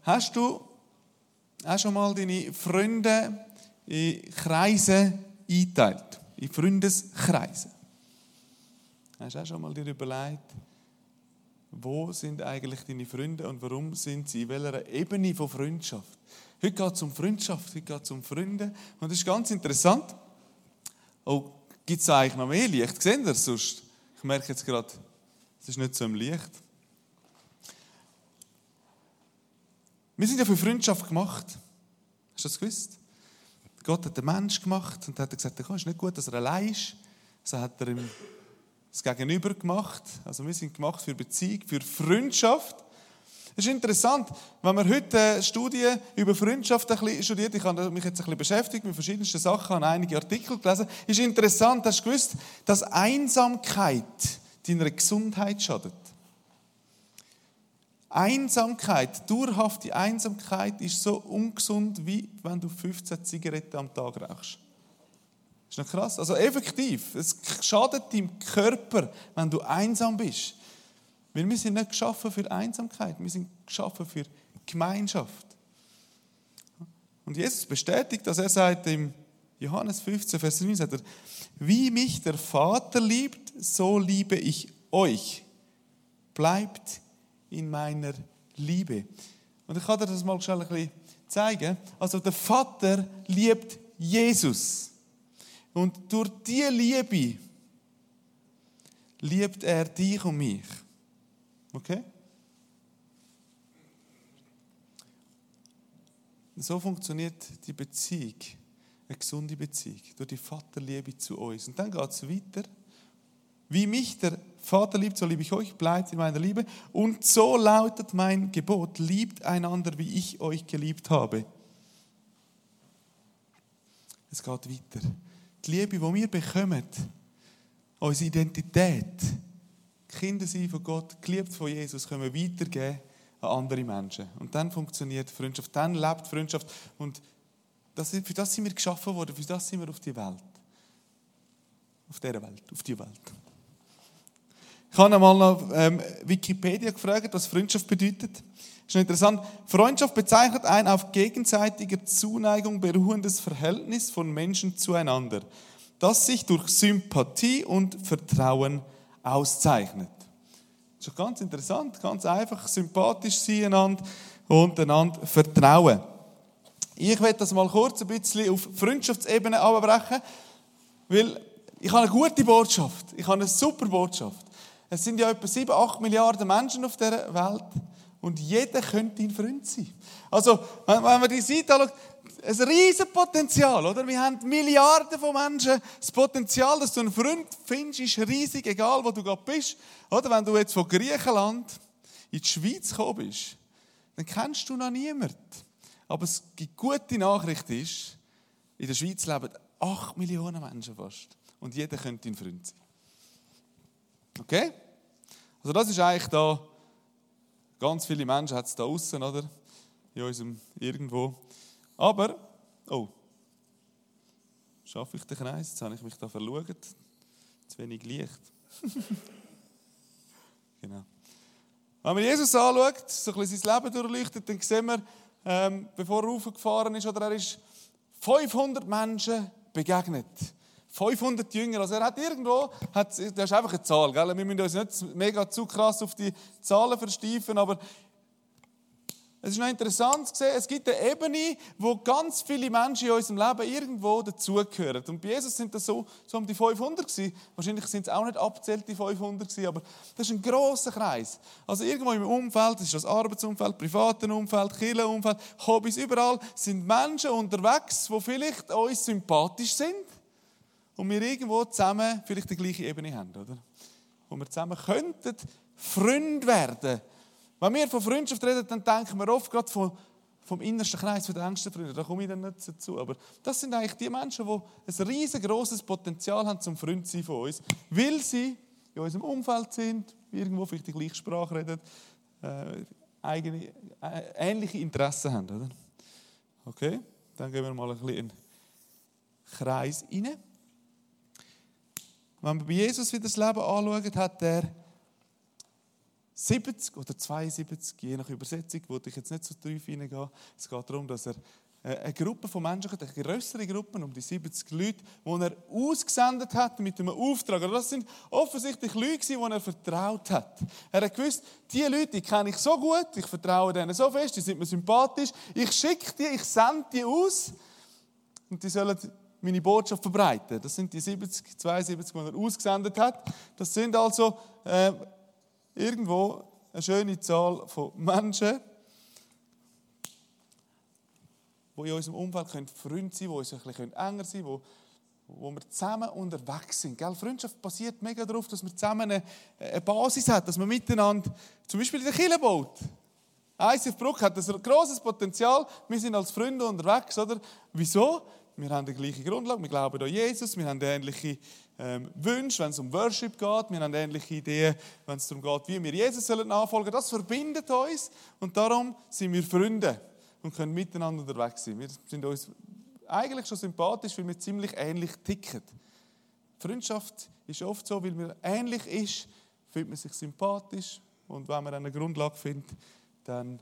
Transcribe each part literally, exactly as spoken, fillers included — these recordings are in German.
Hast du auch schon mal deine Freunde in Kreise eingeteilt? In Freundeskreise? Hast du auch schon mal dir überlegt, wo sind eigentlich deine Freunde und warum sind sie in welcher Ebene von Freundschaft? Heute geht es um Freundschaft, heute geht es um Freunde. Und das ist ganz interessant. Oh, gibt es eigentlich noch mehr Licht? Seht ihr es sonst? Ich merke jetzt gerade, es ist nicht so im Licht. Wir sind ja für Freundschaft gemacht. Hast du das gewusst? Gott hat den Menschen gemacht und hat gesagt, es ist nicht gut, dass er allein ist. So hat er ihm das Gegenüber gemacht. Also wir sind gemacht für Beziehung, für Freundschaft. Es ist interessant, wenn man heute Studien über Freundschaft ein bisschen studiert, ich habe mich jetzt ein bisschen beschäftigt mit verschiedensten Sachen, habe einige Artikel gelesen, ist interessant, hast du gewusst, dass Einsamkeit deiner Gesundheit schadet. Einsamkeit, dauerhafte Einsamkeit ist so ungesund, wie wenn du fünfzehn Zigaretten am Tag rauchst. Ist nicht krass? Also effektiv, es schadet deinem Körper, wenn du einsam bist. Weil wir sind nicht geschaffen für Einsamkeit, wir sind geschaffen für Gemeinschaft. Und Jesus bestätigt, dass er sagt im Johannes fünfzehn, Vers neun, sagt er, wie mich der Vater liebt, so liebe ich euch. Bleibt in meiner Liebe. Und ich kann dir das mal schnell ein bisschen zeigen. Also der Vater liebt Jesus. Und durch diese Liebe liebt er dich und mich. Okay? So funktioniert die Beziehung, eine gesunde Beziehung, durch die Vaterliebe zu uns. Und dann geht es weiter. Wie mich der Vater liebt, so liebe ich euch, bleibt in meiner Liebe. Und so lautet mein Gebot, liebt einander, wie ich euch geliebt habe. Es geht weiter. Die Liebe, die wir bekommen, unsere Identität, Kinder sein von Gott, geliebt von Jesus, können wir weitergeben an andere Menschen. Und dann funktioniert Freundschaft, dann lebt Freundschaft. Und das, für das sind wir geschaffen worden, für das sind wir auf die Welt. Auf dieser Welt, auf die Welt. Ich habe einmal noch ähm, Wikipedia gefragt, was Freundschaft bedeutet. Das ist noch interessant. Freundschaft bezeichnet ein auf gegenseitiger Zuneigung beruhendes Verhältnis von Menschen zueinander, das sich durch Sympathie und Vertrauen auszeichnet. Das ist doch ganz interessant, ganz einfach sympathisch sein einander und einander vertrauen. Ich werde das mal kurz ein bisschen auf Freundschaftsebene abbrechen, weil ich habe eine gute Botschaft, ich habe eine super Botschaft. Es sind ja etwa sieben, acht Milliarden Menschen auf dieser Welt und jeder könnte ein Freund sein. Also, wenn man die Seite anschaut, ein riesen Potenzial, oder? Wir haben Milliarden von Menschen. Das Potenzial, dass du einen Freund findest, ist riesig, egal wo du gerade bist. Oder wenn du jetzt von Griechenland in die Schweiz gekommen bist, dann kennst du noch niemanden. Aber die gute Nachricht ist, in der Schweiz leben acht Millionen Menschen fast. Und jeder könnte ein Freund sein. Okay? Also das ist eigentlich da, ganz viele Menschen hat es da außen, oder? In unserem irgendwo. Aber, oh, schaffe ich den Kreis? Jetzt habe ich mich da verloren. Zu wenig Licht. Genau. Wenn man Jesus anschaut, so ein bisschen sein Leben durchleuchtet, dann sehen wir, ähm, bevor er raufgefahren ist, oder er ist fünfhundert Menschen begegnet. fünfhundert Jünger. Also er hat irgendwo, hat, das ist einfach eine Zahl, gell? Wir müssen uns nicht mega zu krass auf die Zahlen versteifen, aber es ist noch interessant zu sehen, es gibt eine Ebene, wo ganz viele Menschen in unserem Leben irgendwo dazugehören. Und bei Jesus sind das so, so um die fünfhundert gewesen. Wahrscheinlich sind es auch nicht abgezählt, die fünfhundert gewesen, aber das ist ein grosser Kreis. Also irgendwo im Umfeld, das ist das Arbeitsumfeld, privaten Umfeld, Kirchenumfeld, Hobbys, überall sind Menschen unterwegs, die vielleicht uns sympathisch sind und wir irgendwo zusammen vielleicht die gleiche Ebene haben, oder? Wo wir zusammen könnten Freunde werden. Wenn wir von Freundschaft reden, dann denken wir oft gerade vom, vom innersten Kreis, von den engsten Freunden. Da komme ich dann nicht dazu. Aber das sind eigentlich die Menschen, die ein riesengroßes Potenzial haben zum Freund sein von uns, weil sie in unserem Umfeld sind, irgendwo vielleicht die gleiche Sprache reden, äh, eigene, äh, ähnliche Interessen haben. Oder? Okay, dann gehen wir mal ein bisschen in den Kreis rein. Wenn wir bei Jesus wieder das Leben anschauen, hat er siebzig oder zweiundsiebzig, je nach Übersetzung, wo ich jetzt nicht so tief hineingehen. Es geht darum, dass er eine Gruppe von Menschen hat, eine grössere Gruppe, um die siebzig Leute, die er ausgesendet hat mit einem Auftrag. Also das sind offensichtlich Leute, die er vertraut hat. Er hat gewusst, diese Leute die kenne ich so gut, ich vertraue denen so fest, die sind mir sympathisch, ich schicke die, ich sende die aus und die sollen meine Botschaft verbreiten. Das sind die siebzig, zweiundsiebzig, die er ausgesendet hat. Das sind also äh, irgendwo eine schöne Zahl von Menschen, die in unserem Umfeld Freunde sein können, die uns ein bisschen enger sein können, wo, wo wir zusammen unterwegs sind. Gell? Freundschaft basiert mega darauf, dass wir zusammen eine, eine Basis haben, dass man miteinander zum Beispiel in der Kirche baut. I C F Bruck hat ein grosses Potenzial. Wir sind als Freunde unterwegs. Oder? Wieso? Wir haben die gleiche Grundlage, wir glauben an Jesus, wir haben ähnliche ähm, Wünsche, wenn es um Worship geht, wir haben ähnliche Ideen, wenn es darum geht, wie wir Jesus nachfolgen sollen. Das verbindet uns und darum sind wir Freunde und können miteinander unterwegs sein. Wir sind uns eigentlich schon sympathisch, weil wir ziemlich ähnlich ticken. Freundschaft ist oft so, weil man ähnlich ist, fühlt man sich sympathisch und wenn man eine Grundlage findet, dann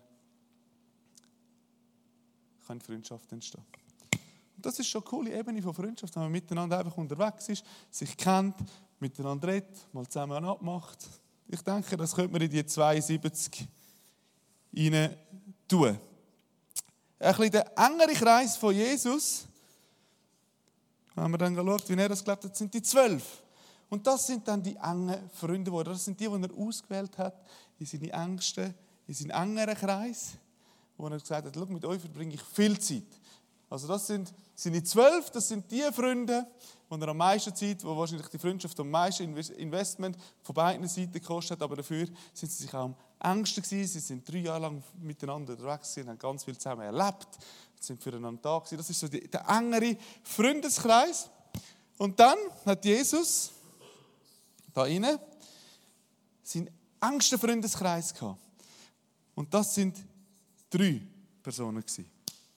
kann Freundschaft entstehen. Und das ist schon eine coole Ebene von Freundschaft, wenn man miteinander einfach unterwegs ist, sich kennt, miteinander redet, mal zusammen abmacht. Ich denke, das könnte man in die zweiundsiebzig rein tun. Ein bisschen der engere Kreis von Jesus, wenn man dann schaut, wie er das gelebt hat, sind die zwölf. Und das sind dann die engen Freunde geworden. Das sind die, die er ausgewählt hat, in seine engsten, in seinen engeren Kreis, wo er gesagt hat, schau, mit euch verbringe ich viel Zeit. Also das sind seine zwölf, das sind die Freunde, die er am meisten Zeit, wo wahrscheinlich die Freundschaft am meisten Investment von beiden Seiten gekostet hat, aber dafür sind sie sich auch am engsten gewesen. Sie sind drei Jahre lang miteinander unterwegs gewesen, haben ganz viel zusammen erlebt, sind füreinander da gewesen. Das ist so die, der engere Freundeskreis. Und dann hat Jesus da rein seinen engsten Freundeskreis gehabt. Und das sind drei Personen gewesen.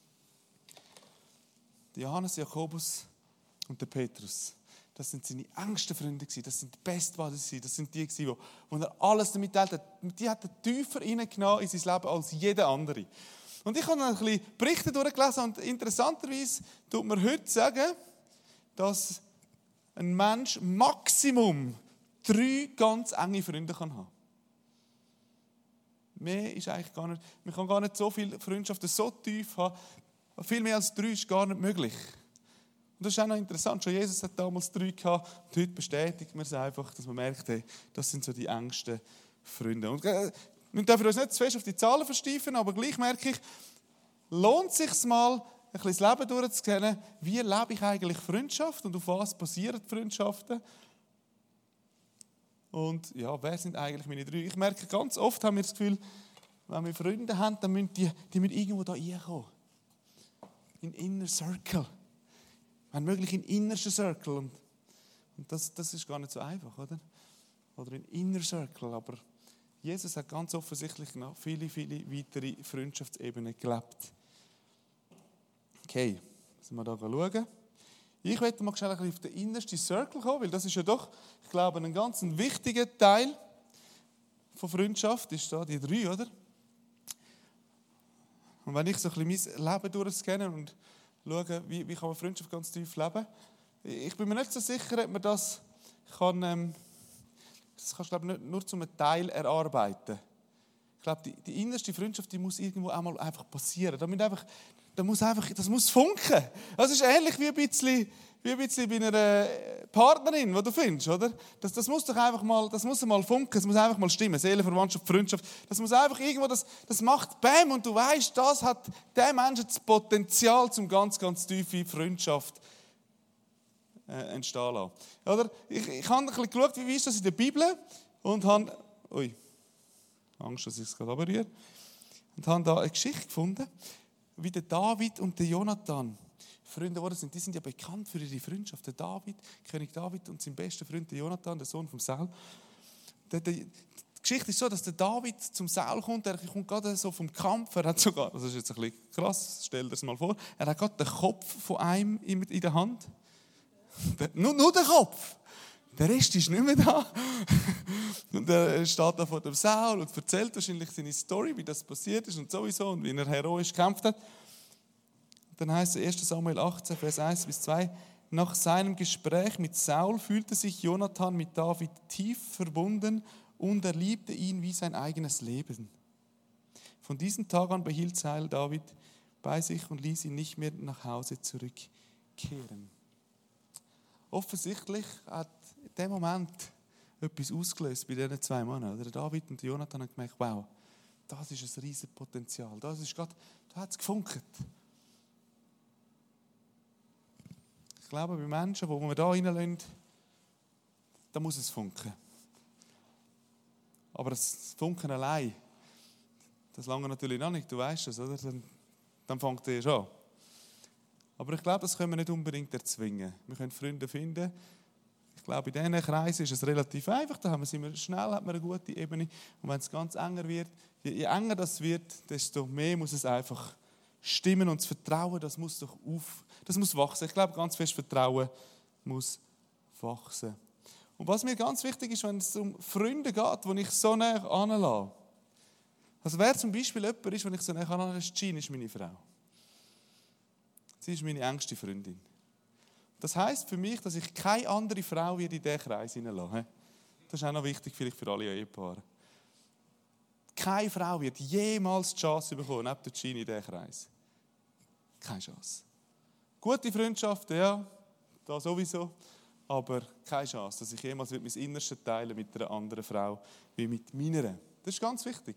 Johannes, Jakobus und der Petrus. Das sind seine engsten Freunde gewesen. Das sind die Best Buddies. Das sind die gewesen, wo, wo er alles damit teilt hat. Die hat er tiefer hineingenommen in sein Leben als jeder andere. Und ich habe dann ein bisschen Berichte durchgelesen und interessanterweise tut man heute sagen, dass ein Mensch Maximum drei ganz enge Freunde kann haben. Mehr ist eigentlich gar nicht, man kann gar nicht so viele Freundschaften so tief haben. Viel mehr als drei ist gar nicht möglich. Und das ist auch noch interessant. Schon Jesus hat damals drei gehabt. Und heute bestätigt man es einfach, dass man merkt, hey, das sind so die engsten Freunde. Und äh, wir dürfen uns nicht zu fest auf die Zahlen versteifen, aber gleich merke ich, lohnt es sich mal, ein bisschen das Leben durchzukennen, wie lebe ich eigentlich Freundschaft und auf was basieren Freundschaften. Und ja, wer sind eigentlich meine drei? Ich merke, ganz oft haben wir das Gefühl, wenn wir Freunde haben, dann müssen die, die müssen irgendwo da reinkommen. In Inner Circle. Wenn möglich in Innersten Circle. Und, und das, das ist gar nicht so einfach, oder? Oder in Inner Circle. Aber Jesus hat ganz offensichtlich noch viele, viele weitere Freundschaftsebenen gelebt. Okay, müssen wir da schauen. Ich möchte mal schnell ein bisschen auf den innersten Circle kommen, weil das ist ja doch, ich glaube, ein ganz wichtiger Teil von Freundschaft. Ist da die drei, oder? Und wenn ich so ein bisschen mein Leben durchscanne und schaue, wie, wie kann man Freundschaft ganz tief leben, ich bin mir nicht so sicher, ob man das kann, ähm, das kannst du, glaube ich, nicht nur zum Teil erarbeiten. Ich glaube, die, die innerste Freundschaft, die muss irgendwo einmal einfach passieren. Da muss einfach, da muss einfach, das muss funken. Das ist ähnlich wie ein bisschen, wie ein bisschen bei einer Partnerin, die du findest, oder? Das, das muss doch einfach mal, das muss mal funken, das muss einfach mal stimmen. Seelenverwandtschaft, Freundschaft, das muss einfach irgendwo, das, das macht Bäm und du weißt, das hat der Mensch das Potenzial zum ganz, ganz tiefe Freundschaft äh, entstehen lassen. Oder? Ich, ich habe ein bisschen geschaut, wie ist das in der Bibel und habe, ui, Angst, dass ich es gerade abrühre, und habe da eine Geschichte gefunden, wie der David und der Jonathan Freunde geworden sind. Die sind ja bekannt für ihre Freundschaft. Der David, König David und sein bester Freund der Jonathan, der Sohn von Saul. Die, die, die Geschichte ist so, dass der David zum Saul kommt. Er kommt gerade so vom Kampf. Er hat sogar, das ist jetzt ein bisschen krass, stell dir das mal vor, er hat gerade den Kopf von einem in der Hand. Der, nur, nur den Kopf. Der Rest ist nicht mehr da. Und er steht da vor dem Saul und erzählt wahrscheinlich seine Story, wie das passiert ist und sowieso und wie er heroisch gekämpft hat. Dann heißt es erster Samuel achtzehn, Vers eins bis zwei. Nach seinem Gespräch mit Saul fühlte sich Jonathan mit David tief verbunden und er liebte ihn wie sein eigenes Leben. Von diesem Tag an behielt Saul David bei sich und ließ ihn nicht mehr nach Hause zurückkehren. Offensichtlich hat in dem Moment etwas ausgelöst bei diesen zwei Männern. Der David und Jonathan haben gemerkt, wow, das ist ein riesiges Potenzial. Das ist grad, da hat es gefunkt. Ich glaube, bei Menschen, die wir da reinlassen, da muss es funken. Aber das Funken allein, das lange natürlich noch nicht, du weißt das, oder? Dann, dann fängt es an. Aber ich glaube, das können wir nicht unbedingt erzwingen. Wir können Freunde finden. Ich glaube, in diesen Kreisen ist es relativ einfach. Da haben wir, sind wir schnell, hat man eine gute Ebene. Und wenn es ganz enger wird, je enger das wird, desto mehr muss es einfach stimmen. Und das Vertrauen, das muss doch auf, das muss wachsen. Ich glaube, ganz fest Vertrauen muss wachsen. Und was mir ganz wichtig ist, wenn es um Freunde geht, die ich so näher anlasse. Also wer zum Beispiel jemand ist, wenn ich so näher anlasse, ist Jean, ist meine Frau. Sie ist meine engste Freundin. Das heisst für mich, dass ich keine andere Frau in diesen Kreis hineinlasse. Das ist auch noch wichtig vielleicht für alle Ehepaare. Keine Frau wird jemals die Chance bekommen, neben der Jean in diesen Kreis. Keine Chance. Gute Freundschaften, ja, da sowieso, aber keine Chance, dass ich jemals mein Innerstes teilen mit einer anderen Frau wie mit meiner. Das ist ganz wichtig.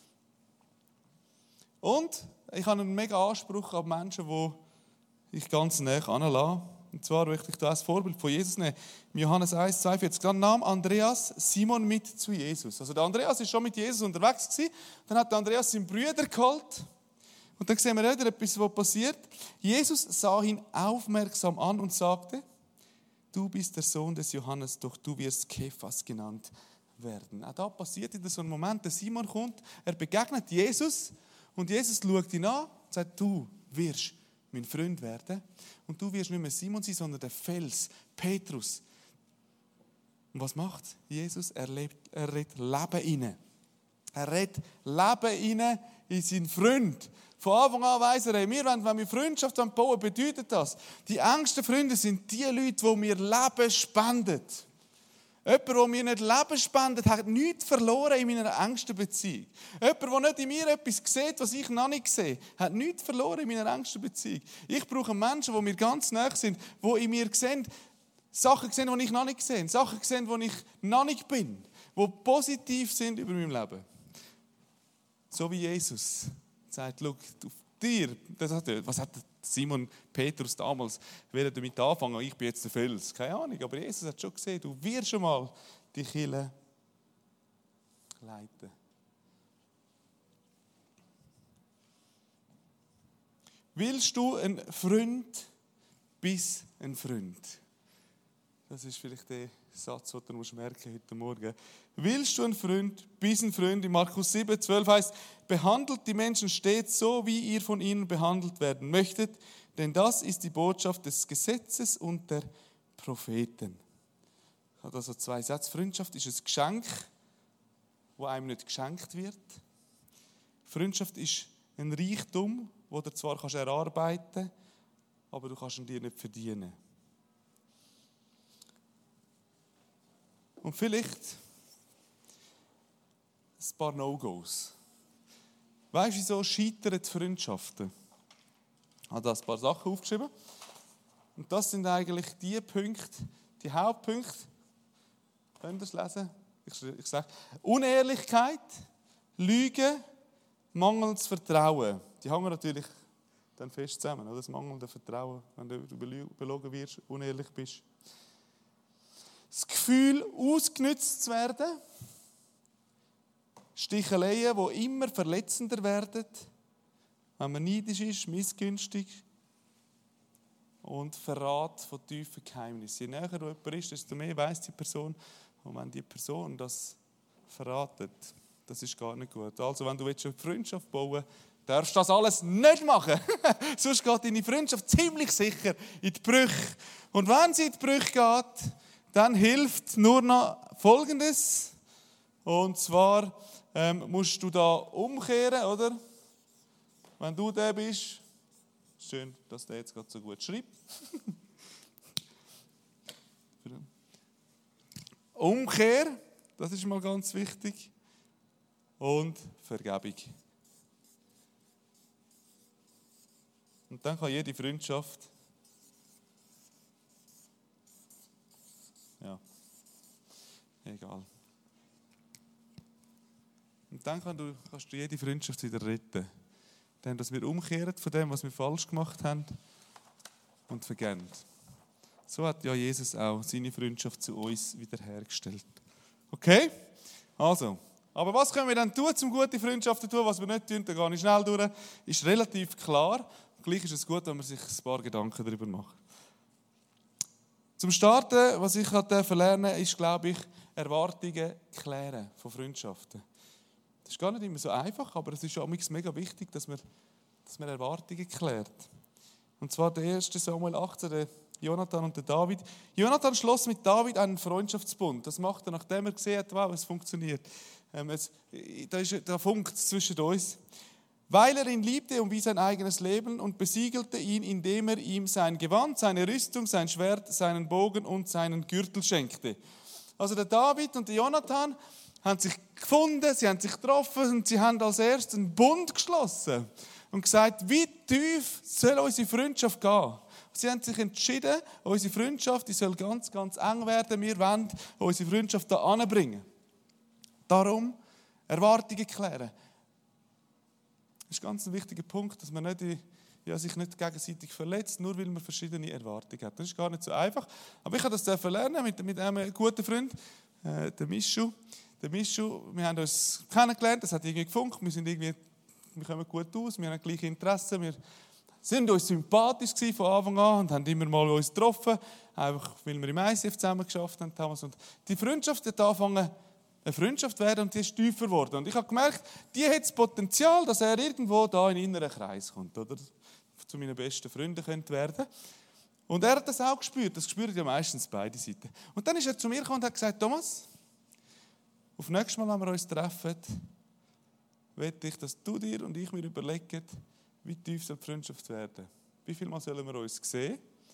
Und ich habe einen mega Anspruch an Menschen, die ich ganz näher anlasse. Und zwar möchte ich da als Vorbild von Jesus nehmen. Im Johannes eins, zweiundvierzig. Dann nahm Andreas Simon mit zu Jesus. Also der Andreas war schon mit Jesus unterwegs gewesen. Dann hat der Andreas seinen Brüder geholt. Und dann sehen wir wieder etwas, was passiert. Jesus sah ihn aufmerksam an und sagte, du bist der Sohn des Johannes, doch du wirst Kephas genannt werden. Auch da passiert in so einem Moment, der Simon kommt, er begegnet Jesus und Jesus schaut ihn an und sagt, du wirst mein Freund werden. Und du wirst nicht mehr Simon sein, sondern der Fels, Petrus. Und was macht Jesus? Er, lebt, er redet Leben rein. Er redet Leben rein in seinen Freund. Von Anfang an weiss er, wir wollen, wenn wir Freundschaft bauen wollen, bedeutet das, die engsten Freunde sind die Leute, die mir Leben spenden. Jemand, der mir nicht Leben spendet, hat nichts verloren in meiner engsten Beziehung. Jemand, der nicht in mir etwas sieht, was ich noch nicht sehe, hat nichts verloren in meiner engsten Beziehung. Ich brauche Menschen, die mir ganz nahe sind, die in mir sehen, Sachen sehen, die ich noch nicht sehe, Sachen sehen, die ich noch nicht bin, die positiv sind über mein Leben. So wie Jesus sagt, schau, auf dir, das hat, was hat Simon Petrus damals damit anfangen, ich bin jetzt der Fels, keine Ahnung, aber Jesus hat schon gesehen, du wirst schon mal die Kirche leiten. Willst du ein Freund, bis ein Freund? Das ist vielleicht der Satz, den du musst merken heute Morgen. Willst du ein Freund, bis ein Freund? In Markus sieben, zwölf heißt, behandelt die Menschen stets so, wie ihr von ihnen behandelt werden möchtet, denn das ist die Botschaft des Gesetzes und der Propheten. Ich habe also zwei Sätze. Freundschaft ist ein Geschenk, das einem nicht geschenkt wird. Freundschaft ist ein Reichtum, den du zwar kannst erarbeiten kannst, aber du kannst ihn dir nicht verdienen. Und vielleicht ein paar No-Gos. Weißt du, wieso scheitern die Freundschaften? Ich habe da ein paar Sachen aufgeschrieben. Und das sind eigentlich die Punkte, die Hauptpunkte. Könnt ihr es lesen? Ich, ich sage, Unehrlichkeit, Lüge, mangelndes Vertrauen. Die hängen natürlich dann fest zusammen. Oder? Das mangelnde Vertrauen, wenn du belogen wirst, unehrlich bist. Das Gefühl, ausgenutzt zu werden. Sticheleien, die immer verletzender werden. Wenn man neidisch ist, missgünstig. Und Verrat von tiefen Geheimnissen. Je näher du jemand ist, desto mehr weiss die Person. Und wenn die Person das verratet, das ist gar nicht gut. Also wenn du eine Freundschaft bauen willst, darfst du das alles nicht machen. Sonst geht deine Freundschaft ziemlich sicher in die Brüche. Und wenn sie in die Brüche geht, dann hilft nur noch Folgendes. Und zwar ähm, musst du da umkehren, oder? Wenn du der bist. Schön, dass der jetzt gerade so gut schreibt. Umkehr, das ist mal ganz wichtig. Und Vergebung. Und dann kann jede Freundschaft, ja, egal. Und dann kann du, kannst du jede Freundschaft wieder retten. Denn dass wir umkehren von dem, was wir falsch gemacht haben und vergeben. So hat ja Jesus auch seine Freundschaft zu uns wiederhergestellt. Okay? Also, aber was können wir dann tun, um gute Freundschaften zu tun? Was wir nicht tun, da gehe ich schnell durch, ist relativ klar. Gleich ist es gut, wenn man sich ein paar Gedanken darüber macht. Zum Starten, was ich lernen durfte, ist, glaube ich, Erwartungen klären von Freundschaften. Das ist gar nicht immer so einfach, aber es ist auch mega wichtig, dass man, dass man Erwartungen klärt. Und zwar der erste Samuel achtzehn, der Jonathan und der David. Jonathan schloss mit David einen Freundschaftsbund. Das macht er, nachdem er gesehen hat, wow, es funktioniert. Ähm, es, da ist der Funkt zwischen uns. Weil er ihn liebte und wie sein eigenes Leben und besiegelte ihn, indem er ihm sein Gewand, seine Rüstung, sein Schwert, seinen Bogen und seinen Gürtel schenkte. Also der David und der Jonathan haben sich gefunden, sie haben sich getroffen und sie haben als erstes einen Bund geschlossen und gesagt, wie tief soll unsere Freundschaft gehen. Sie haben sich entschieden, unsere Freundschaft die soll ganz, ganz eng werden. Wir wollen unsere Freundschaft da anbringen. Darum Erwartungen klären. Das ist ganz ein wichtiger Punkt, dass man nicht, ja, sich nicht gegenseitig verletzt, nur weil man verschiedene Erwartungen hat. Das ist gar nicht so einfach. Aber ich habe das lernen mit, mit einem guten Freund, äh, der Mischu. Der Mischu, wir haben uns kennengelernt, das hat irgendwie gefunkt, wir, sind irgendwie, wir kommen gut aus, wir haben gleiche Interessen, wir sind uns sympathisch gewesen von Anfang an und haben immer mal uns getroffen, einfach weil wir im I C F zusammen geschafft haben damals. Und die Freundschaft hat angefangen, eine Freundschaft werden und die ist tiefer geworden. Und ich habe gemerkt, die hat das Potenzial, dass er irgendwo da in einen inneren Kreis kommt, oder zu meinen besten Freunden könnte werden. Und er hat das auch gespürt, das spüren ja meistens beide Seiten. Und dann ist er zu mir gekommen und hat gesagt, Thomas, auf nächstes Mal, wenn wir uns treffen, möchte ich, dass du dir und ich mir überlegen, wie tief soll die Freundschaft werden. Wie viel Mal sollen wir uns sehen?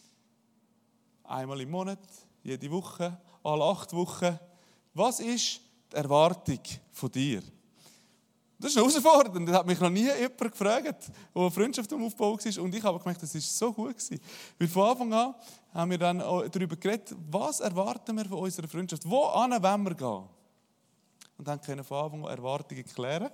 Einmal im Monat, jede Woche, alle acht Wochen. Was ist die Erwartung von dir? Das ist eine Herausforderung. Das hat mich noch nie jemand gefragt, wo eine Freundschaft am Aufbau war. Und ich habe gemerkt, das war so gut. Weil von Anfang an haben wir dann darüber geredet, was erwarten wir von unserer Freundschaft? Wohin wollen wir gehen? Und dann können wir von Anfang an Erwartungen klären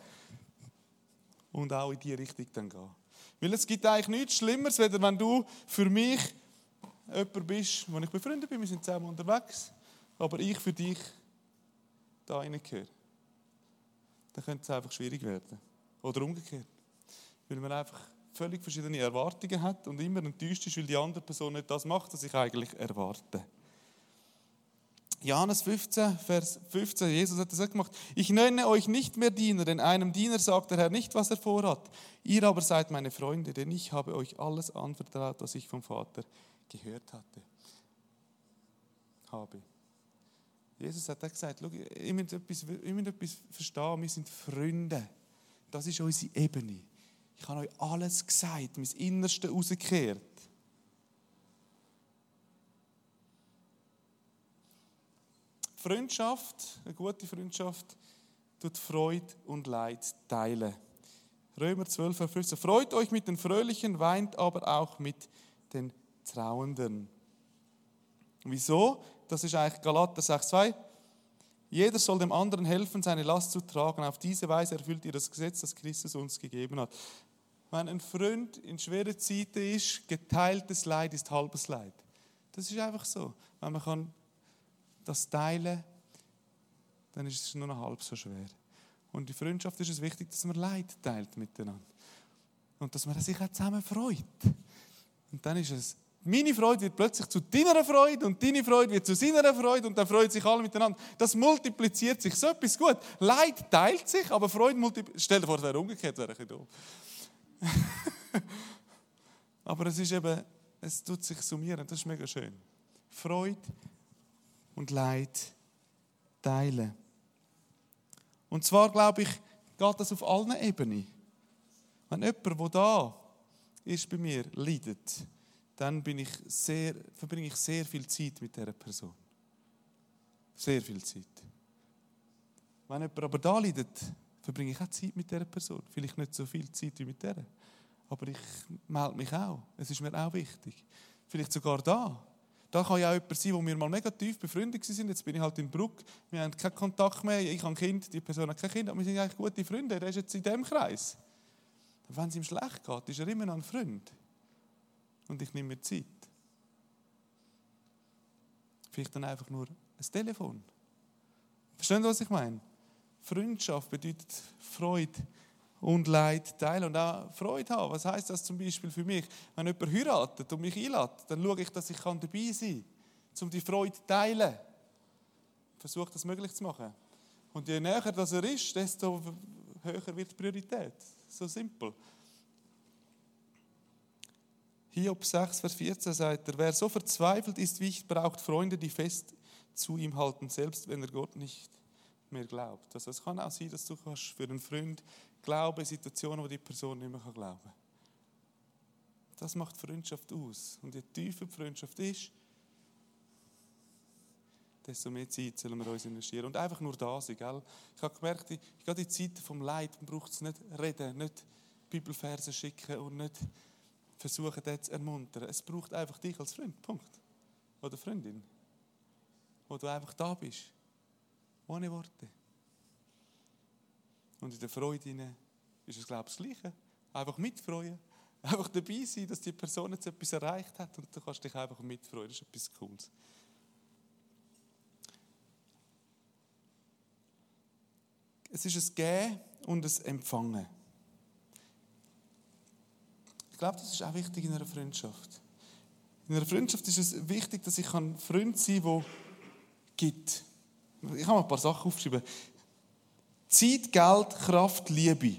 und auch in diese Richtung dann gehen. Weil es gibt eigentlich nichts Schlimmeres, als wenn du für mich jemand bist, wo ich befreundet bin, wir sind zusammen unterwegs, aber ich für dich da reingehöre. Dann könnte es einfach schwierig werden. Oder umgekehrt. Weil man einfach völlig verschiedene Erwartungen hat und immer enttäuscht ist, weil die andere Person nicht das macht, was ich eigentlich erwarte. Johannes fünfzehn, Vers fünfzehn, Jesus hat das auch gemacht. Ich nenne euch nicht mehr Diener, denn einem Diener sagt der Herr nicht, was er vorhat. Ihr aber seid meine Freunde, denn ich habe euch alles anvertraut, was ich vom Vater gehört hatte. Habe. Jesus hat auch gesagt, schau, ihr müsst etwas, ihr müsst etwas verstehen, wir sind Freunde. Das ist unsere Ebene. Ich habe euch alles gesagt, mein Innerste rausgekehrt. Freundschaft, eine gute Freundschaft, tut Freude und Leid teilen. Römer zwölf, Vers fünfzehn. Freut euch mit den Fröhlichen, weint aber auch mit den Trauernden. Wieso? Das ist eigentlich Galater sechs, zwei. Jeder soll dem anderen helfen, seine Last zu tragen. Auf diese Weise erfüllt ihr das Gesetz, das Christus uns gegeben hat. Wenn ein Freund in schweren Zeiten ist, geteiltes Leid ist halbes Leid. Das ist einfach so. Wenn man kann das teilen, dann ist es nur noch halb so schwer. Und in der Freundschaft ist es wichtig, dass man Leid teilt miteinander. Und dass man sich auch zusammen freut. Und dann ist es, meine Freude wird plötzlich zu deiner Freude und deine Freude wird zu seiner Freude und dann freuen sich alle miteinander. Das multipliziert sich, so etwas gut. Leid teilt sich, aber Freude multipliziert. Stell dir vor, es wäre umgekehrt, wäre ein bisschen doof. Aber es ist eben, es tut sich summieren, das ist mega schön. Freude und Leid teilen. Und zwar, glaube ich, geht das auf allen Ebenen. Wenn jemand, der da ist bei mir, leidet, dann bin ich sehr, verbringe ich sehr viel Zeit mit dieser Person. Sehr viel Zeit. Wenn jemand aber da leidet, verbringe ich auch Zeit mit dieser Person. Vielleicht nicht so viel Zeit wie mit dieser. Aber ich melde mich auch. Es ist mir auch wichtig. Vielleicht sogar da. Da kann ja auch jemand sein, wo wir mal mega tief befreundet waren. Jetzt bin ich halt in Bruck. Wir haben keinen Kontakt mehr. Ich habe ein Kind, die Person hat kein Kind. Aber wir sind eigentlich gute Freunde. Er ist jetzt in diesem Kreis. Wenn es ihm schlecht geht, ist er immer noch ein Freund. Und ich nehme mir Zeit. Vielleicht dann einfach nur ein Telefon. Verstehen Sie, was ich meine? Freundschaft bedeutet Freude und Leid teilen und auch Freude haben. Was heisst das zum Beispiel für mich? Wenn jemand heiratet und mich einlädt, dann schaue ich, dass ich dabei sein kann, um die Freude zu teilen. Ich versuche, das möglich zu machen. Und je näher das er ist, desto höher wird die Priorität. So simpel. Hiob sechs, Vers vierzehn sagt er, wer so verzweifelt ist wie ich, braucht Freunde, die fest zu ihm halten, selbst wenn er Gott nicht mehr glaubt. Also es kann auch sein, dass du kannst für einen Freund glauben, Situationen, wo die Person nicht mehr glauben kann. Das macht Freundschaft aus. Und je tiefer die Freundschaft ist, desto mehr Zeit sollen wir uns investieren. Und einfach nur da sein. Gell? Ich habe gemerkt, gerade in Zeiten vom Leid braucht es nicht reden, nicht Bibelverse schicken und nicht versuchen, das zu ermuntern. Es braucht einfach dich als Freund. Punkt. Oder Freundin. Wo du einfach da bist. Ohne Worte. Und in der Freude ist es, glaube ich, das Gleiche. Einfach mitfreuen. Einfach dabei sein, dass die Person jetzt etwas erreicht hat und du kannst dich einfach mitfreuen. Das ist etwas Cooles. Es ist ein Geben und ein Empfangen. Ich glaube, das ist auch wichtig in einer Freundschaft. In einer Freundschaft ist es wichtig, dass ich ein Freund sein kann, der gibt. Ich habe mal ein paar Sachen aufgeschrieben. Zeit, Geld, Kraft, Liebe.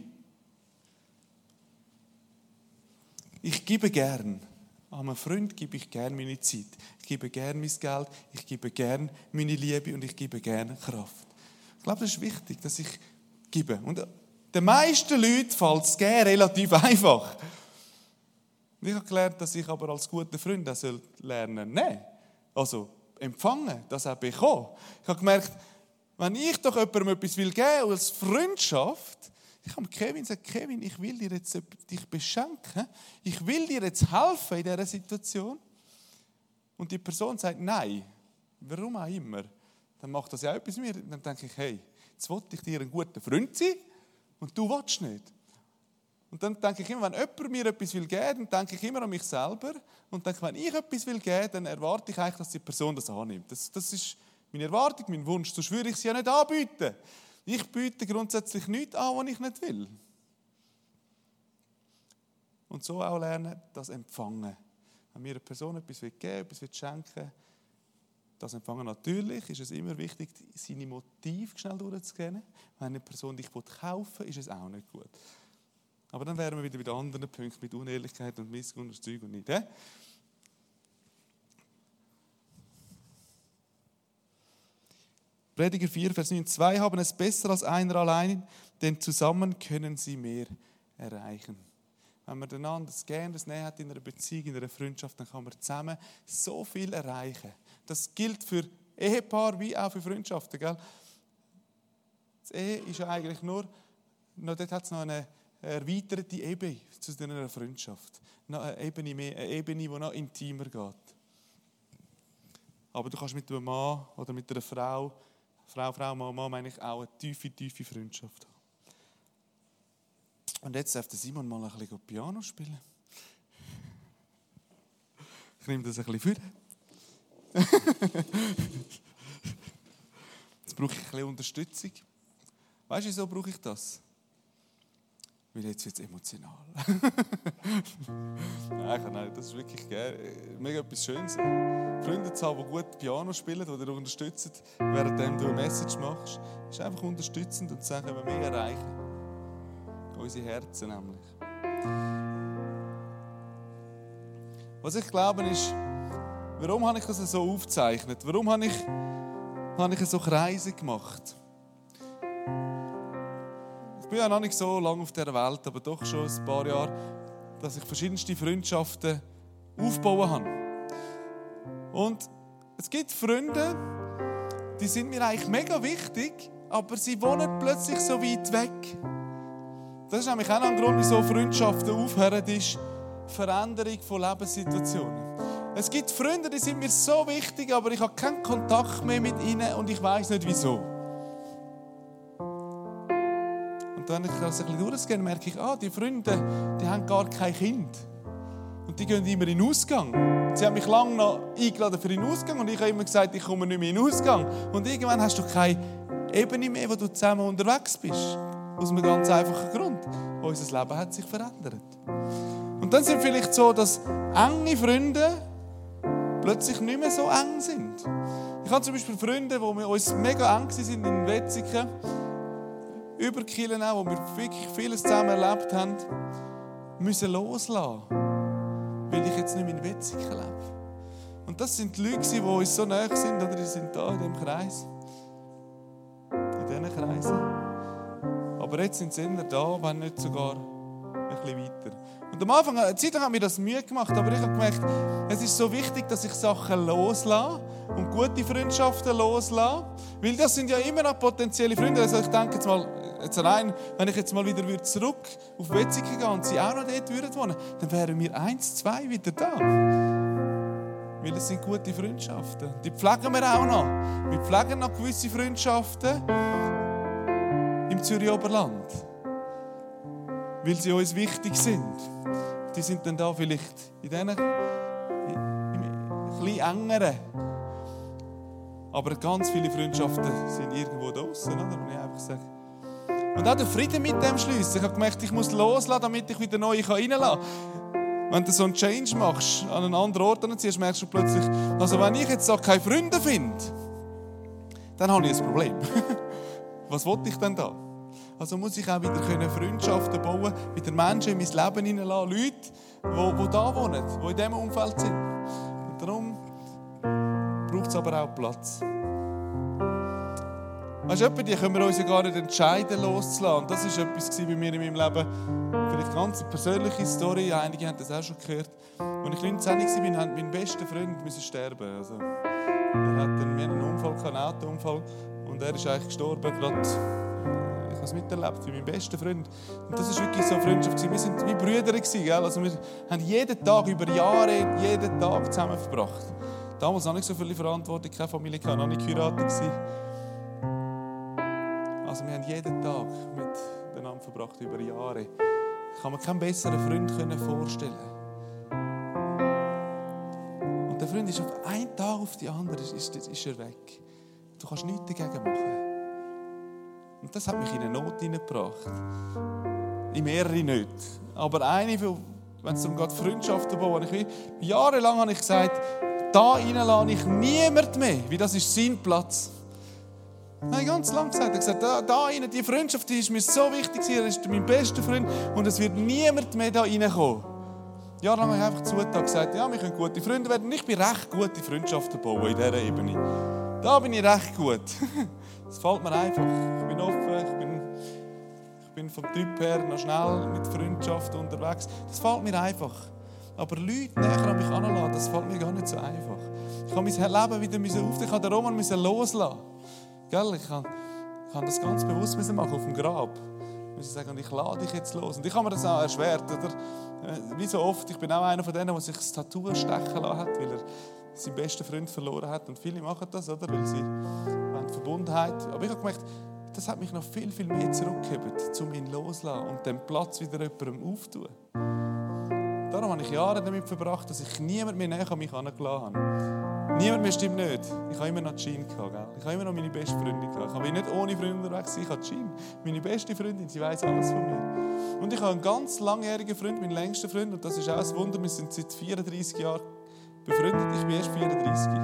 Ich gebe gern. An einem Freund gebe ich gern meine Zeit. Ich gebe gern mein Geld. Ich gebe gern meine Liebe und ich gebe gern Kraft. Ich glaube, das ist wichtig, dass ich gebe. Und den meisten Leuten fällt es geben relativ einfach. Und ich habe gelernt, dass ich aber als guter Freund das lernen soll. Nein. Also empfangen, das auch bekommen. Ich habe gemerkt, wenn ich doch jemandem etwas will geben als Freundschaft, ich habe Kevin gesagt, Kevin, ich will dir jetzt dich beschenken, ich will dir jetzt helfen in dieser Situation. Und die Person sagt nein, warum auch immer, dann macht das ja etwas mit mir. Dann denke ich, hey, jetzt wollte ich dir ein guter Freund sein und du willst nicht. Und dann denke ich immer, wenn jemand mir etwas will geben, dann denke ich immer an mich selber. Und denke, wenn ich etwas will geben, dann erwarte ich eigentlich, dass die Person das annimmt. Das, das ist meine Erwartung, mein Wunsch. Sonst würde ich es ja nicht anbieten. Ich biete grundsätzlich nichts an, was ich nicht will. Und so auch lernen, das Empfangen. Wenn mir eine Person etwas geben will, etwas schenken will, das Empfangen natürlich, ist es immer wichtig, seine Motive schnell durchzugehen. Wenn eine Person dich kaufen will, ist es auch nicht gut. Aber dann wären wir wieder bei den anderen Punkten mit Unehrlichkeit und Missgunst und das Zeug und nicht. Äh? Prediger vier, Vers neun. Zwei haben es besser als einer allein, denn zusammen können sie mehr erreichen. Wenn man einander das Gern, das Nähe hat in einer Beziehung, in einer Freundschaft, dann kann man zusammen so viel erreichen. Das gilt für Ehepaar wie auch für Freundschaften. Gell? Das Ehe ist ja eigentlich nur, noch, dort hat es noch eine erweiterte Ebene zu einer Freundschaft. Noch eine Ebene mehr, eine Ebene, die noch intimer geht. Aber du kannst mit einem Mann oder mit einer Frau, Frau, Frau, Mann, Mann, meine ich, auch eine tiefe, tiefe Freundschaft haben. Und jetzt darf der Simon mal ein bisschen Piano spielen. Ich nehme das ein bisschen vor. Jetzt brauche ich ein bisschen Unterstützung. Weißt du, wieso brauche ich das? Weil jetzt wird es emotional. Nein, nein, das ist wirklich mega etwas Schönes. Freunde zu haben, die gut Piano spielen, die dich unterstützen, während du eine Message machst, ist einfach unterstützend und sagen, wir mehr erreichen. Unsere Herzen nämlich. Was ich glaube ist, warum habe ich das so aufgezeichnet? Warum habe ich habe ich so Kreise gemacht. Ich bin ja noch nicht so lange auf dieser Welt, aber doch schon ein paar Jahre, dass ich verschiedenste Freundschaften aufbauen habe. Und es gibt Freunde, die sind mir eigentlich mega wichtig, aber sie wohnen plötzlich so weit weg. Das ist nämlich auch ein Grund, wieso Freundschaften aufhören, ist Veränderung von Lebenssituationen. Es gibt Freunde, die sind mir so wichtig, aber ich habe keinen Kontakt mehr mit ihnen und ich weiß nicht wieso. Und wenn ich das ein bisschen durchgehe, merke ich, ah, die Freunde, die haben gar kein Kind. Und die gehen immer in den Ausgang. Sie haben mich lange noch eingeladen für den Ausgang und ich habe immer gesagt, ich komme nicht mehr in den Ausgang. Und irgendwann hast du keine Ebene mehr, wo du zusammen unterwegs bist. Aus einem ganz einfachen Grund. Unser Leben hat sich verändert. Und dann sind es vielleicht so, dass enge Freunde plötzlich nicht mehr so eng sind. Ich habe zum Beispiel Freunde, die wir uns mega eng waren in Wetzikon, über Kirchen auch, wo wir wirklich vieles zusammen erlebt haben, müssen loslassen, weil ich jetzt nicht mehr in Wetzikon lebe. Und das sind die Leute, die uns so nahe sind, oder die sind da in diesem Kreis, in diesen Kreisen. Aber jetzt sind sie eher da, wenn nicht sogar ein bisschen weiter. Und am Anfang, eine Zeit lang hat mir das Mühe gemacht, aber ich habe gemerkt, es ist so wichtig, dass ich Sachen loslasse und gute Freundschaften loslasse, weil das sind ja immer noch potenzielle Freunde. Also ich denke jetzt mal, jetzt rein, wenn ich jetzt mal wieder zurück auf Wetzikon gehe und sie auch noch dort wohnen würden, dann wären wir eins, zwei wieder da. Weil es sind gute Freundschaften. Die pflegen wir auch noch. Wir pflegen noch gewisse Freundschaften im Zürcher Oberland, weil sie uns wichtig sind. Die sind dann da vielleicht in diesen ein bisschen engeren. Aber ganz viele Freundschaften sind irgendwo draussen, oder? Und ich einfach sage. Und auch den Frieden mit dem schliessen. Ich habe gemerkt, ich muss loslassen, damit ich wieder neu reinlassen kann. Wenn du so einen Change machst, an einen anderen Ort anziehst, merkst du plötzlich, also wenn ich jetzt da keine Freunde finde, dann habe ich ein Problem. Was wollte ich denn da? Also muss ich auch wieder Freundschaften bauen, wieder Menschen in mein Leben hineinlassen, Leute, die, die da wohnen, die in diesem Umfeld sind. Und darum braucht es aber auch Platz. Weißt du, die können wir uns ja gar nicht entscheiden, loszulassen. Und das war etwas bei mir in meinem Leben, vielleicht eine ganz persönliche Story, einige haben das auch schon gehört. Als ich neunzehn war, musste mein bester Freund sterben. Also, er hat einen, einen Unfall, einen Autounfall, und er ist eigentlich gestorben, gerade. Ich habe es miterlebt, wie mein bester Freund. Und das war wirklich so eine Freundschaft. Wir waren wie Brüder. Gell? Also wir haben jeden Tag, über Jahre, jeden Tag zusammen verbracht. Damals noch nicht so viele Verantwortung, keine Familie, noch nicht geheiratet. Also wir haben jeden Tag miteinander verbracht, über Jahre. Ich kann mir keinen besseren Freund vorstellen. Und der Freund ist auf einen Tag auf die andere ist, ist, ist er weg. Du kannst nichts dagegen machen. Und das hat mich in eine Not hineingebracht. In mehrere nicht. Aber eine, wenn es darum geht, Freundschaften bauen, ich, jahrelang habe ich gesagt, da rein lasse ich niemand mehr, weil das ist sein Platz. Ich habe ganz lange gesagt, ich habe gesagt, da, da rein, die Freundschaft die ist mir so wichtig, er ist mein bester Freund und es wird niemand mehr da reinkommen. Jahrelang habe ich einfach zugetan und gesagt, ja, wir können gute Freunde werden. Und ich bin recht gute Freundschaften bauen in dieser Ebene. Da bin ich recht gut. Es fällt mir einfach. Ich bin offen, ich bin, ich bin vom Typ her noch schnell mit Freundschaften unterwegs. Das fällt mir einfach. Aber Leute näher an mich heranlassen, das fällt mir gar nicht so einfach. Ich habe mein Leben wieder aufnehmen, ich habe den Roman loslassen. Gell? Ich habe, ich habe das ganz bewusst machen auf dem Grab. Ich muss sagen, ich lade dich jetzt los. Und ich habe mir das auch erschwert. Oder? Wie so oft, ich bin auch einer von denen, der sich das Tattoo stechen lassen hat, weil er seinen besten Freund verloren hat. Und viele machen das, oder? Weil sie haben Verbundenheit. Aber ich habe gemerkt, das hat mich noch viel, viel mehr zurückgehoben, um ihn loszulassen und den Platz wieder jemandem aufzutun. Darum habe ich Jahre damit verbracht, dass ich niemand mehr näher an mich herangelassen habe. Niemand mehr stimmt nicht. Ich habe immer noch Jean gehabt. Gell? Ich habe immer noch meine beste Freundin gehabt. Ich habe nicht ohne Freunde unterwegs sein. Ich habe Jean, meine beste Freundin. Sie weiss alles von mir. Und ich habe einen ganz langjährigen Freund, meinen längsten Freund. Und das ist auch ein Wunder. Wir sind seit vierunddreissig Jahren befreundet. Ich bin erst vierunddreissig.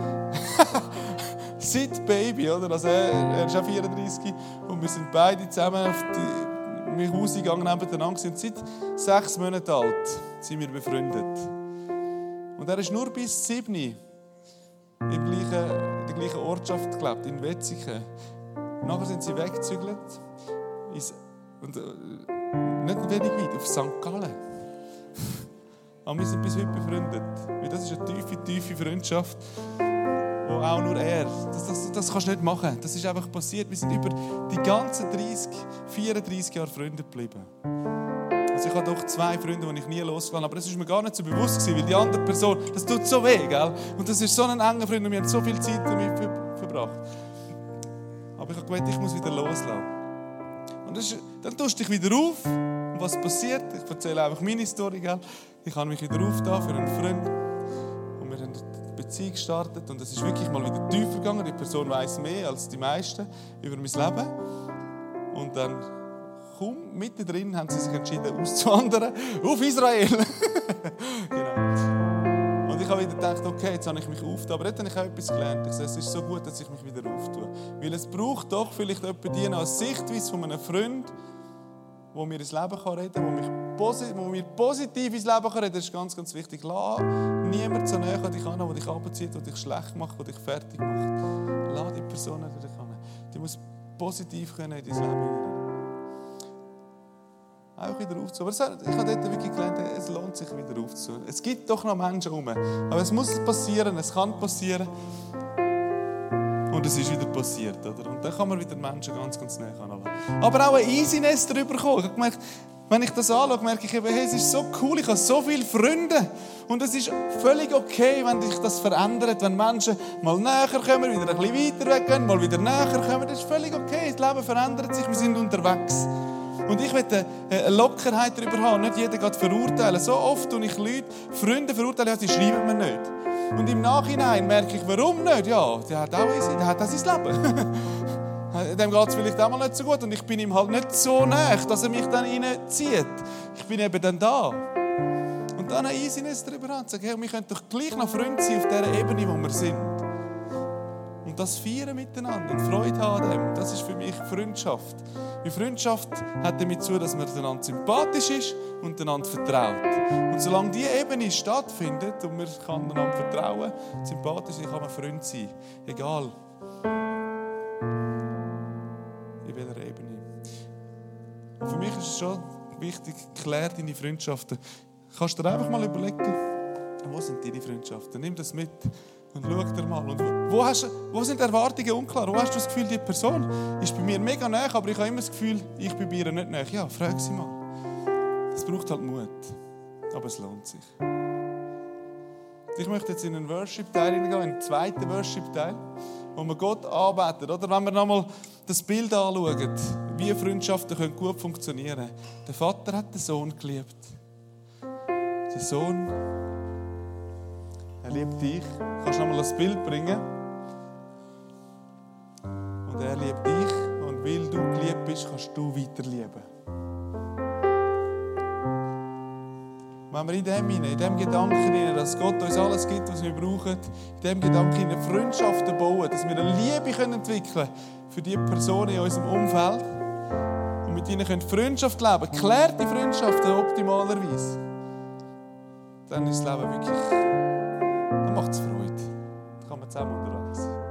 Seit Baby, oder? Also er, er ist auch vierunddreissig. Und wir sind beide zusammen auf die, im Hauseingang nebeneinander. Und seit sechs Monaten alt sind wir befreundet. Und er ist nur bis sieben im gleichen, in der gleichen Ortschaft gelebt, in Wetzikon. Nachher sind sie weggezügelt. Und, äh, nicht wenig weit, auf Sankt Gallen. Aber wir sind bis heute befreundet. Weil das ist eine tiefe, tiefe Freundschaft, wo auch nur er, das, das, das kannst du nicht machen. Das ist einfach passiert. Wir sind über die ganzen dreißig, vierunddreißig Jahre Freunde geblieben. Also ich habe doch zwei Freunde, die ich nie losgelassen habe, aber das ist mir gar nicht so bewusst gewesen, weil die andere Person, das tut so weh, gell? Und das ist so ein enger Freund und wir haben so viel Zeit damit ver- verbracht. Aber ich habe gedacht, ich muss wieder loslassen. Und das ist, dann tust du dich wieder auf. Und was passiert? Ich erzähle einfach meine Story, gell? Ich habe mich wieder aufgetan für einen Freund. Und wir haben eine Beziehung gestartet. Und es ist wirklich mal wieder tiefer gegangen. Die Person weiss mehr als die meisten über mein Leben. Und dann, kaum mittendrin, haben sie sich entschieden, auszuwandern auf Israel. Genau. Und ich habe wieder gedacht, okay, jetzt habe ich mich aufgetan. Aber dort habe ich auch etwas gelernt. Ich sage, es ist so gut, dass ich mich wieder auftue. Weil es braucht doch vielleicht jemanden, die als Sichtweise von einem Freund, wo mir ins Leben kann reden kann, wo, mich posi- wo mir positiv ins Leben kann reden kann. Das ist ganz, ganz wichtig. Lass niemand so näher an dich an, der dich abzieht, der dich schlecht macht, der dich fertig macht. Lass die Person an dich an. Die muss positiv können in dein Leben hinein. Auch wieder aufzuhören. Aber ich habe dort wirklich gelernt, es lohnt sich wieder aufzuhören. Es gibt doch noch Menschen herum. Aber es muss passieren, es kann passieren. Und es ist wieder passiert. Oder? Und dann kann man wieder Menschen ganz, ganz näher anlassen. Aber auch ein Easiness darüber kommen. Ich habe gemerkt, wenn ich das anschaue, merke ich eben, hey, es ist so cool, ich habe so viele Freunde. Und es ist völlig okay, wenn sich das verändert, wenn Menschen mal näher kommen, wieder ein bisschen weiter weggehen, mal wieder näher kommen. Das ist völlig okay, das Leben verändert sich, wir sind unterwegs. Und ich möchte eine Lockerheit darüber haben, nicht jeden geht verurteilen. So oft tue ich Leute, Freunde verurteilen, ja, sie schreiben mir nicht. Und im Nachhinein merke ich, warum nicht? Ja, der hat auch sein, der hat auch sein Leben. Dem geht es vielleicht auch mal nicht so gut und ich bin ihm halt nicht so nahe, dass er mich dann reinzieht. Ich bin eben dann da. Und dann ein Easiness darüber haben, sagen, hey, wir können doch gleich noch Freunde sein auf dieser Ebene, wo wir sind. Und das feiern miteinander und Freude haben an dem, das ist für mich Freundschaft. Die Freundschaft hat damit zu, dass man einander sympathisch ist und einander vertraut. Und solange diese Ebene stattfindet und man kann einander vertrauen, sympathisch kann man Freund sein. Egal. In welcher Ebene. Und für mich ist es schon wichtig, klär deine Freundschaften. Kannst du dir einfach mal überlegen, wo sind deine Freundschaften? Nimm das mit. Und schau dir mal. Und wo, hast, wo sind die Erwartungen unklar? Wo hast du das Gefühl, die Person ist bei mir mega nahe, aber ich habe immer das Gefühl, ich bin bei ihr nicht nahe. Ja, frag sie mal. Das braucht halt Mut. Aber es lohnt sich. Ich möchte jetzt in einen Worship-Teil hineingehen, in einen zweiten Worship-Teil, wo wir Gott anbeten. Oder wenn wir nochmal das Bild anschauen, wie Freundschaften gut funktionieren können. Der Vater hat den Sohn geliebt. Der Sohn, er liebt dich. Du kannst nochmal das Bild bringen. Und er liebt dich. Und weil du geliebt bist, kannst du weiter lieben. Wenn wir in dem hinein, in dem Gedanken hinein, dass Gott uns alles gibt, was wir brauchen, in dem Gedanken hinein Freundschaften bauen, dass wir eine Liebe entwickeln können für die Personen in unserem Umfeld und mit ihnen Freundschaft leben, klärt die Freundschaften optimalerweise, dann ist das Leben wirklich, dann macht es Freude. Dann kann man zusammen unterwegs sein.